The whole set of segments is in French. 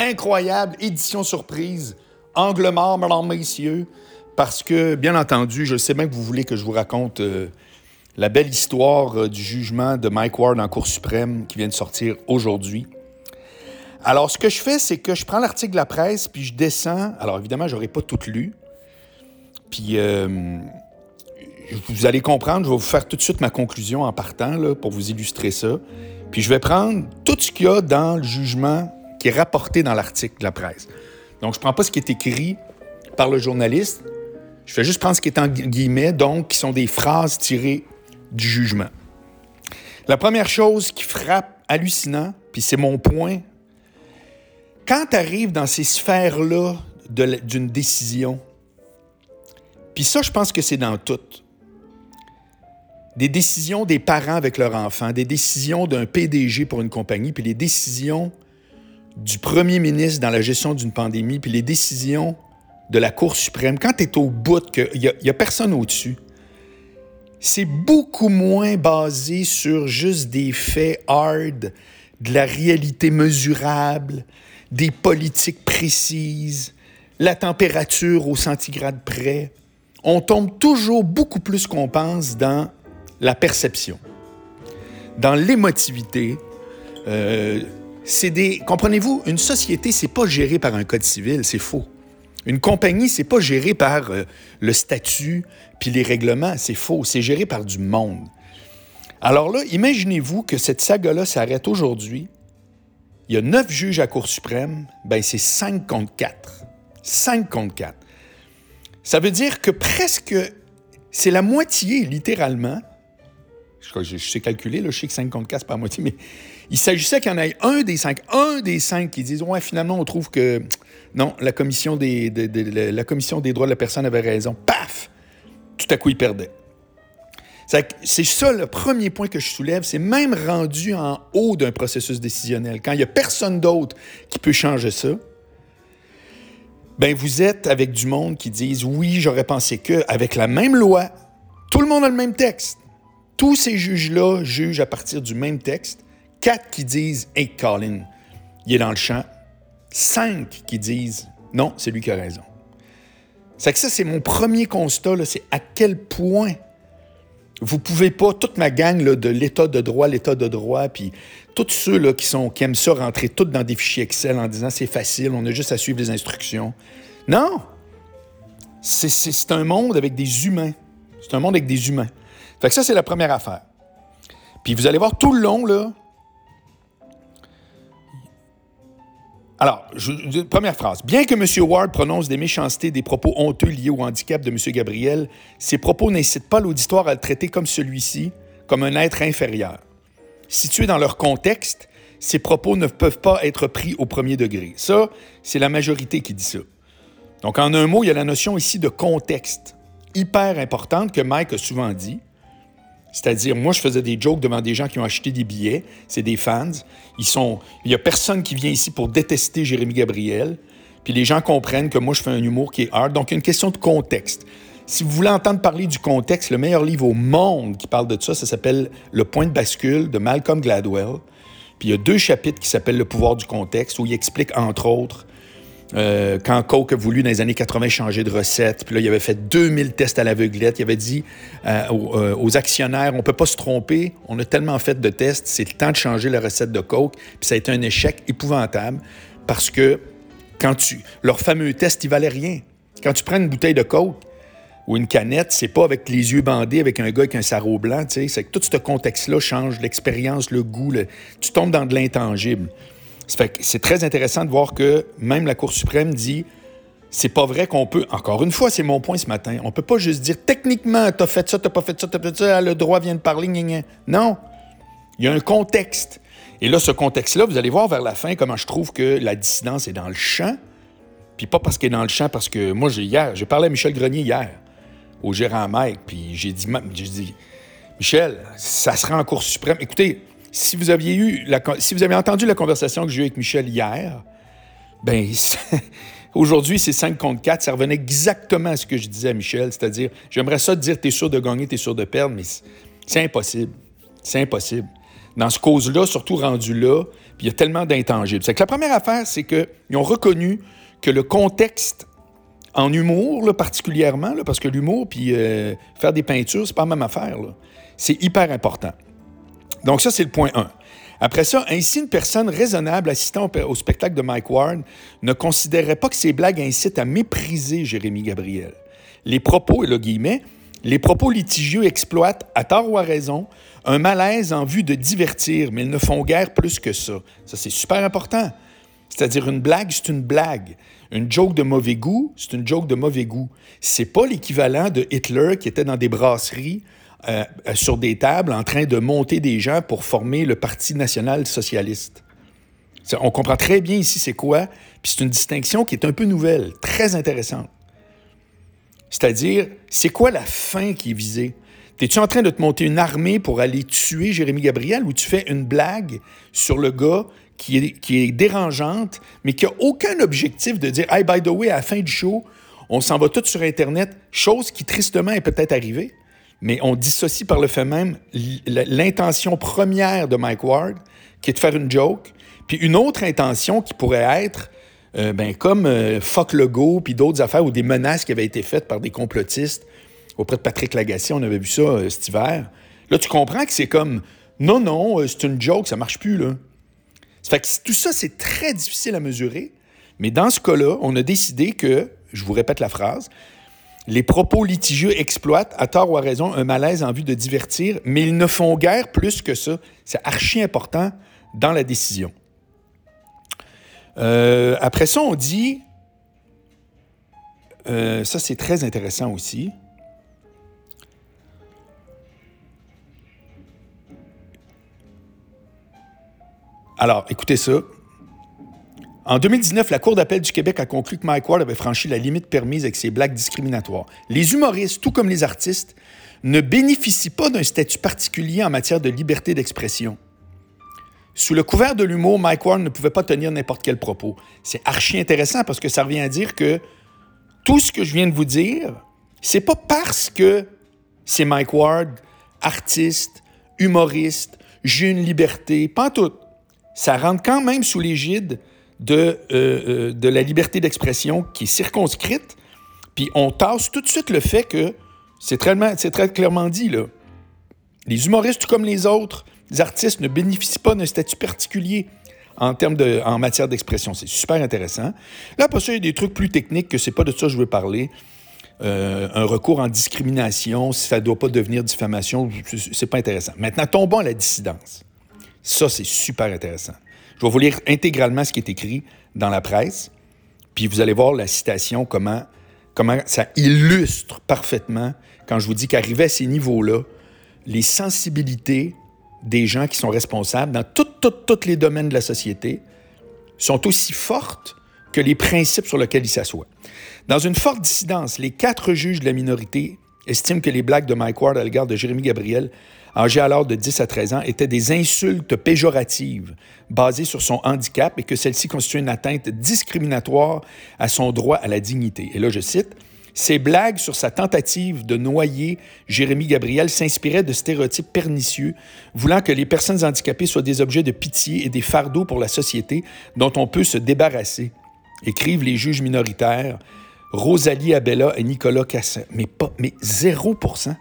incroyable, édition surprise, angle mort, mesdames, messieurs, parce que, bien entendu, je sais bien que vous voulez que je vous raconte la belle histoire du jugement de Mike Ward en Cour suprême qui vient de sortir aujourd'hui. Alors, ce que je fais, c'est que je prends l'article de la presse, puis je descends. Alors, évidemment, je n'aurai pas tout lu. Puis, vous allez comprendre, je vais vous faire tout de suite ma conclusion en partant, là, pour vous illustrer ça. Puis, je vais prendre tout ce qu'il y a dans le jugement qui est rapporté dans l'article de la presse. Donc, je ne prends pas ce qui est écrit par le journaliste. Je fais juste prendre ce qui est en guillemets, donc, qui sont des phrases tirées du jugement. La première chose qui frappe hallucinant, puis c'est mon point, quand tu arrives dans ces sphères-là d'une décision, puis ça, je pense que c'est dans tout. Des décisions des parents avec leurs enfants, des décisions d'un PDG pour une compagnie, puis les décisions du premier ministre dans la gestion d'une pandémie, puis les décisions de la Cour suprême, quand tu es au bout, qu'il n'y a personne au-dessus, c'est beaucoup moins basé sur juste des faits hard, de la réalité mesurable, des politiques précises, la température au centigrade près. On tombe toujours beaucoup plus qu'on pense dans la perception, dans l'émotivité. Comprenez-vous, une société, c'est pas géré par un code civil, c'est faux. Une compagnie, c'est pas géré par le statut puis les règlements, c'est faux. C'est géré par du monde. Alors là, imaginez-vous que cette saga-là s'arrête aujourd'hui. Il y a 9 juges à la Cour suprême, ben c'est 5 contre 4. 5 contre 4. Ça veut dire que presque, c'est la moitié, littéralement. Je sais calculer, là, je sais que 5 contre 4, c'est pas la moitié, mais il s'agissait qu'il y en ait un des cinq qui disent « Ouais, finalement, on trouve que non, la commission des droits de la personne avait raison. » Paf! Tout à coup, il perdait. C'est ça le premier point que je soulève. C'est même rendu en haut d'un processus décisionnel. Quand il n'y a personne d'autre qui peut changer ça, ben vous êtes avec du monde qui disent « Oui, j'aurais pensé que, avec la même loi, tout le monde a le même texte. » Tous ces juges-là jugent à partir du même texte. 4 qui disent « Hey, Colin, il est dans le champ. » 5 qui disent « Non, c'est lui qui a raison. » C'est que ça, c'est mon premier constat, là, c'est à quel point vous pouvez pas, toute ma gang là, de l'État de droit, puis tous ceux là, qui aiment ça rentrer tout dans des fichiers Excel en disant « C'est facile, on a juste à suivre les instructions. » Non! C'est un monde avec des humains. C'est un monde avec des humains. Fait que ça, c'est la première affaire. Puis vous allez voir tout le long, là. Alors, première phrase. Bien que M. Ward prononce des méchancetés, des propos honteux liés au handicap de M. Gabriel, ces propos n'incitent pas l'auditoire à le traiter comme celui-ci, comme un être inférieur. Situés dans leur contexte, ces propos ne peuvent pas être pris au premier degré. Ça, c'est la majorité qui dit ça. Donc, en un mot, il y a la notion ici de contexte, hyper importante que Mike a souvent dit. C'est-à-dire, moi, je faisais des jokes devant des gens qui ont acheté des billets. C'est des fans. Il n'y a personne qui vient ici pour détester Jérémy Gabriel. Puis les gens comprennent que moi, je fais un humour qui est hard. Donc, il y a une question de contexte. Si vous voulez entendre parler du contexte, le meilleur livre au monde qui parle de ça s'appelle « Le point de bascule » de Malcolm Gladwell. Puis il y a 2 chapitres qui s'appellent « Le pouvoir du contexte » où il explique, entre autres, quand Coke a voulu, dans les années 80, changer de recette, puis là, il avait fait 2000 tests à l'aveuglette. Il avait dit aux actionnaires, on ne peut pas se tromper, on a tellement fait de tests, c'est le temps de changer la recette de Coke. Puis ça a été un échec épouvantable parce que leur fameux test, il valait rien. Quand tu prends une bouteille de Coke ou une canette, c'est pas avec les yeux bandés, avec un gars avec un sarrau blanc, tu sais, c'est que tout ce contexte-là change, l'expérience, le goût, tu tombes dans de l'intangible. Ça fait que c'est très intéressant de voir que même la Cour suprême dit c'est pas vrai qu'on peut, encore une fois, c'est mon point ce matin, on peut pas juste dire techniquement t'as fait ça, t'as pas fait ça, t'as fait ça, le droit vient de parler, gna gna. Non, il y a un contexte. Et là, ce contexte-là, vous allez voir vers la fin comment je trouve que la dissidence est dans le champ, puis pas parce qu'elle est dans le champ, parce que moi, j'ai parlé à Michel Grenier hier, au gérant Mike, puis j'ai dit Michel, ça sera en Cour suprême. Écoutez, si vous avez entendu la conversation que j'ai eue avec Michel hier, ben aujourd'hui, c'est 5 contre 4. Ça revenait exactement à ce que je disais à Michel, c'est-à-dire, j'aimerais ça te dire, t'es sûr de gagner, t'es sûr de perdre, mais c'est impossible. C'est impossible. dans ce cause-là, surtout rendu là, puis il y a tellement d'intangibles. C'est que la première affaire, c'est qu'ils ont reconnu que le contexte en humour, là, particulièrement, là, parce que l'humour puis faire des peintures, c'est pas la même affaire, là. C'est hyper important. Donc ça, c'est le point 1. Après ça, ainsi, une personne raisonnable assistant au spectacle de Mike Ward ne considérait pas que ces blagues incitent à mépriser Jérémy Gabriel. Les propos, et là, guillemets, les propos litigieux exploitent, à tort ou à raison, un malaise en vue de divertir, mais ils ne font guère plus que ça. Ça, c'est super important. C'est-à-dire, une blague, c'est une blague. Une joke de mauvais goût, c'est une joke de mauvais goût. C'est pas l'équivalent de Hitler qui était dans des brasseries sur des tables en train de monter des gens pour former le Parti national-socialiste. On comprend très bien ici c'est quoi, puis c'est une distinction qui est un peu nouvelle, très intéressante. C'est-à-dire, c'est quoi la fin qui est visée? T'es-tu en train de te monter une armée pour aller tuer Jérémy Gabriel ou tu fais une blague sur le gars qui est dérangeante, mais qui n'a aucun objectif de dire « Hey, by the way, à la fin du show, on s'en va tous sur Internet », chose qui, tristement, est peut-être arrivée, mais on dissocie par le fait même l'intention première de Mike Ward, qui est de faire une joke, puis une autre intention qui pourrait être, comme Fuck Legault, puis d'autres affaires, ou des menaces qui avaient été faites par des complotistes auprès de Patrick Lagacé, on avait vu ça cet hiver. Là, tu comprends que c'est comme « Non, c'est une joke, ça marche plus, là ». Ça fait que tout ça, c'est très difficile à mesurer, mais dans ce cas-là, on a décidé que, je vous répète la phrase, les propos litigieux exploitent, à tort ou à raison, un malaise en vue de divertir, mais ils ne font guère plus que ça. C'est archi important dans la décision. Après ça, on dit... ça, c'est très intéressant aussi. Alors, écoutez ça. En 2019, la Cour d'appel du Québec a conclu que Mike Ward avait franchi la limite permise avec ses blagues discriminatoires. Les humoristes, tout comme les artistes, ne bénéficient pas d'un statut particulier en matière de liberté d'expression. Sous le couvert de l'humour, Mike Ward ne pouvait pas tenir n'importe quel propos. C'est archi intéressant parce que ça revient à dire que tout ce que je viens de vous dire, c'est pas parce que c'est Mike Ward, artiste, humoriste, j'ai une liberté, pas tout. Ça rentre quand même sous l'égide de la liberté d'expression qui est circonscrite, puis on tasse tout de suite le fait que c'est très clairement dit, là. Les humoristes, tout comme les autres, les artistes ne bénéficient pas d'un statut particulier en matière d'expression. C'est super intéressant. Là, après ça, il y a des trucs plus techniques que c'est pas de ça que je veux parler. Un recours en discrimination, si ça ne doit pas devenir diffamation, c'est pas intéressant. Maintenant, tombons à la dissidence. Ça, c'est super intéressant. Je vais vous lire intégralement ce qui est écrit dans la presse, puis vous allez voir la citation, comment ça illustre parfaitement, quand je vous dis qu'arrivé à ces niveaux-là, les sensibilités des gens qui sont responsables dans tous les domaines de la société sont aussi fortes que les principes sur lesquels ils s'assoient. Dans une forte dissidence, les 4 juges de la minorité estiment que les blagues de Mike Ward à l'égard de Jérémy Gabriel, âgé alors de 10 à 13 ans, étaient des insultes péjoratives basées sur son handicap et que celle-ci constituait une atteinte discriminatoire à son droit à la dignité. Et là, je cite, « Ces blagues sur sa tentative de noyer Jérémy Gabriel s'inspiraient de stéréotypes pernicieux, voulant que les personnes handicapées soient des objets de pitié et des fardeaux pour la société dont on peut se débarrasser », écrivent les juges minoritaires Rosalie Abella et Nicolas Cassin. Mais 0%.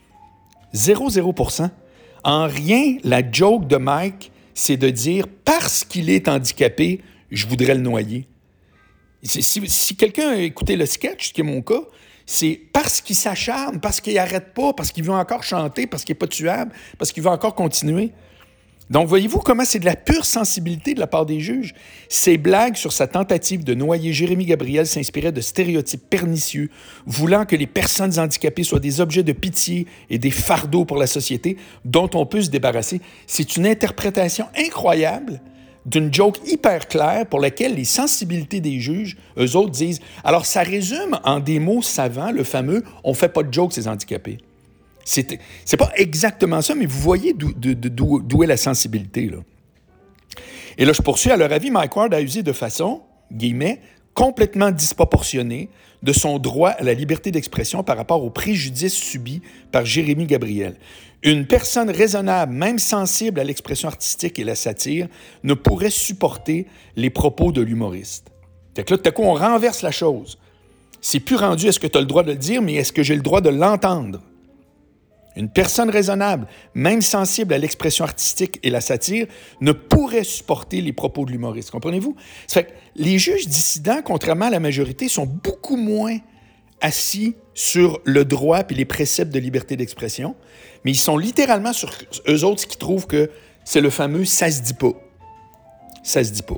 0%. En rien, la joke de Mike, c'est de dire « parce qu'il est handicapé, je voudrais le noyer ». Si quelqu'un a écouté le sketch, ce qui est mon cas, c'est parce qu'il s'acharne, parce qu'il n'arrête pas, parce qu'il veut encore chanter, parce qu'il n'est pas tuable, parce qu'il veut encore continuer. Donc, voyez-vous comment c'est de la pure sensibilité de la part des juges? Ces blagues sur sa tentative de noyer Jérémy Gabriel s'inspiraient de stéréotypes pernicieux, voulant que les personnes handicapées soient des objets de pitié et des fardeaux pour la société dont on peut se débarrasser. C'est une interprétation incroyable d'une joke hyper claire pour laquelle les sensibilités des juges, eux autres, disent « Alors, ça résume en des mots savants le fameux « on fait pas de joke, ces handicapés ». C'est pas exactement ça, mais vous voyez d'où est la sensibilité, là. Et là, je poursuis. À leur avis, Mike Ward a usé de façon, guillemets, complètement disproportionné de son droit à la liberté d'expression par rapport au préjudice subi par Jérémy Gabriel. Une personne raisonnable, même sensible à l'expression artistique et la satire, ne pourrait supporter les propos de l'humoriste. Fait que là, tout à coup, on renverse la chose. C'est plus rendu, est-ce que tu as le droit de le dire, mais est-ce que j'ai le droit de l'entendre? Une personne raisonnable, même sensible à l'expression artistique et la satire, ne pourrait supporter les propos de l'humoriste. Comprenez-vous? Ça fait que les juges dissidents, contrairement à la majorité, sont beaucoup moins assis sur le droit et les préceptes de liberté d'expression, mais ils sont littéralement sur eux autres qui trouvent que c'est le fameux « ça se dit pas ». Ça se dit pas.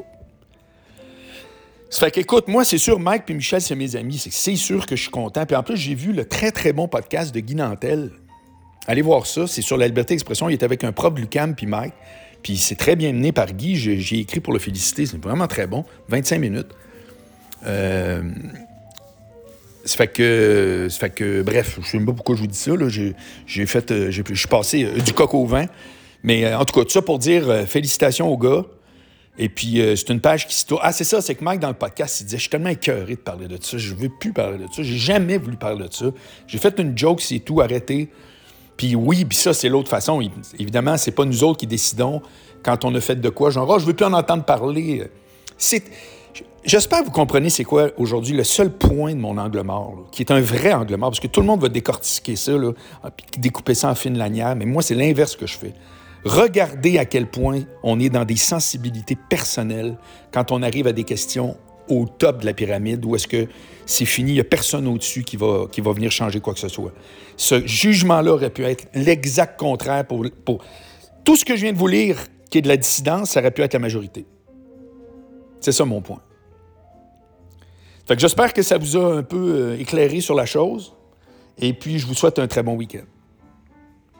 Ça fait qu'écoute, moi, c'est sûr, Mike et Michel, c'est mes amis, c'est sûr que je suis content. Puis en plus, j'ai vu le très, très bon podcast de Guy Nantel. Allez voir ça, c'est sur la liberté d'expression. Il est avec un prof de l'UQAM, puis Mike. Puis c'est très bien mené par Guy. J'ai écrit pour le féliciter. C'est vraiment très bon. 25 minutes. Ça fait que, bref, je ne sais même pas pourquoi je vous dis ça. Là. Je suis passé du coq au vin. Mais en tout cas, tout ça pour dire félicitations aux gars. Et puis, c'est une page qui se tourne. Ah, c'est ça, c'est que Mike, dans le podcast, il disait « Je suis tellement écœuré de parler de ça. Je ne veux plus parler de ça. J'ai jamais voulu parler de ça. J'ai fait une joke, c'est tout, arrêtez. » Puis oui, puis ça, c'est l'autre façon. Évidemment, c'est pas nous autres qui décidons quand on a fait de quoi. Genre, je veux plus en entendre parler. J'espère que vous comprenez c'est quoi aujourd'hui le seul point de mon angle mort, là, qui est un vrai angle mort, parce que tout le monde va décortiquer ça, là, puis découper ça en fines lanières, mais moi, c'est l'inverse que je fais. Regardez à quel point on est dans des sensibilités personnelles quand on arrive à des questions au top de la pyramide, où est-ce que c'est fini, il n'y a personne au-dessus qui va venir changer quoi que ce soit. Ce jugement-là aurait pu être l'exact contraire pour tout ce que je viens de vous lire, qui est de la dissidence, ça aurait pu être la majorité. C'est ça mon point. Fait que j'espère que ça vous a un peu éclairé sur la chose, et puis je vous souhaite un très bon week-end.